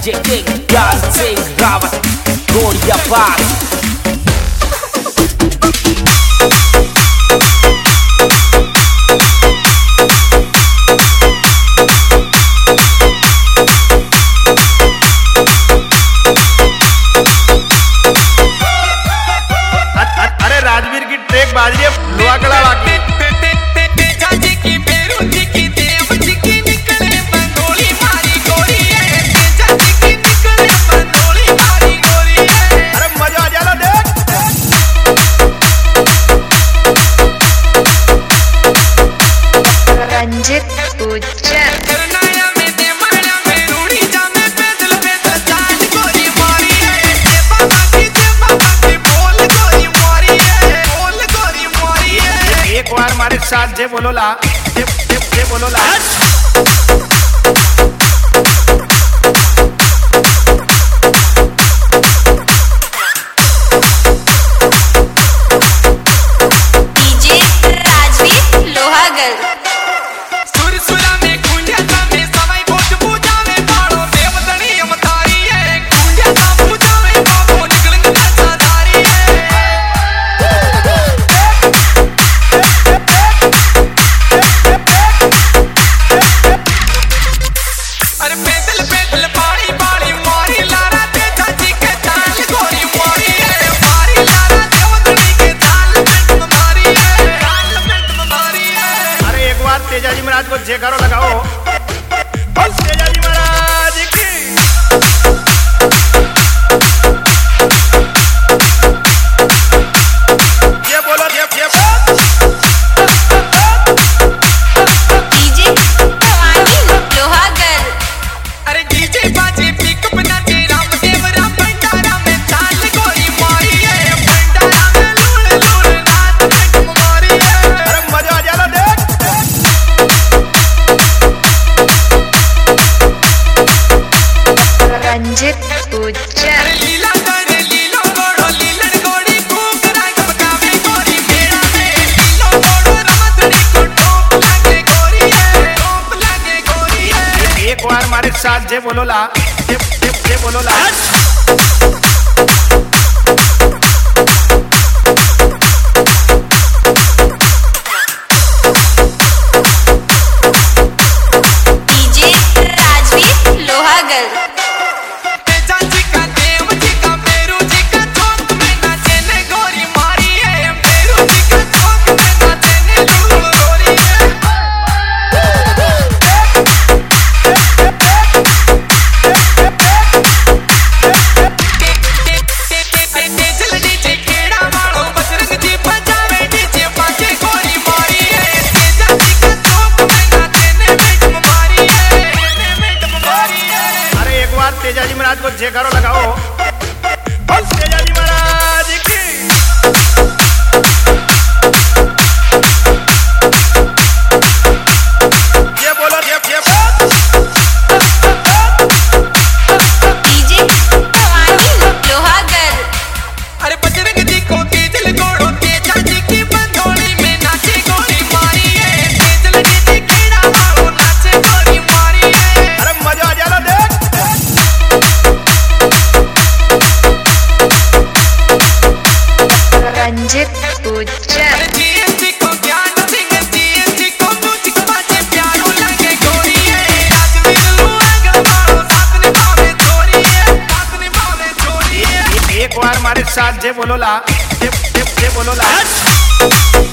DJ King, Dancing, Ravat, Gloria Paz. अरे राजवीर की track बाज रही है लोहा कला बाकी रंजित उज्जर एक बार हमारे साथ जे बोलो ला जे बोलो ला डीजे राजवीर लोहागल तेजाजी महाराज को जयकारो लगाओ तेजाजी महाराज की ये बोलो ये डीजे भवानी लोहागल अरे डीजे बाजे पिकअप नाचे रामदेव राम भंडारा में चाल गोरी मारी है भंडारा में लूड़ लूड़ नाच नाच मारी है अरे मजा आ जाला देख रंजित उज्जर लीला करे लीलो गोड़ो लीलन गोड़ी खूब रंग बकावे गोरी मेरा में लीलो गोड़ो रामधनी को टोप लगे गोरी है एक बार हमारे साथ जे बोलो ला जे बोलो ला डीजे राजवीर लोहागल तेजाजी का देव जी का मेरू जी का चौक में नाचे ने गोरी मारी है मेरू जी का चौक में नाचे ने लूड़ गोरी है तेजल डीजे केड़ा वालों बजरंग जी बजावे डीजे बाजे गोरी मारी है तेजाजी का चौक में नाचे ने मैडम मारी है अरे एक बार तेजाजी महाराज को जयकारो लगाओ तेजाजी महाराज की ये बोलो ये डीजे भवानी लोहागल अरे बजरंग जी को तेजल गोड़ो तेजाजी की बंधोड़ी में नाचे गोरी मारी है तेजल डीजे केड़ा वालों नाचे गोरी मारी है अरे मजा आ जाला देख रंजित उज्जर जीएसटी को ज्ञान सिंह जीएसटी को म्यूजिक बाजे प्यारो लगे गोरी है राजवीर लोहागल वालों साथ निभावे चोरी है एक बार हमारे साथ जे बोलो ला जे बोलो ला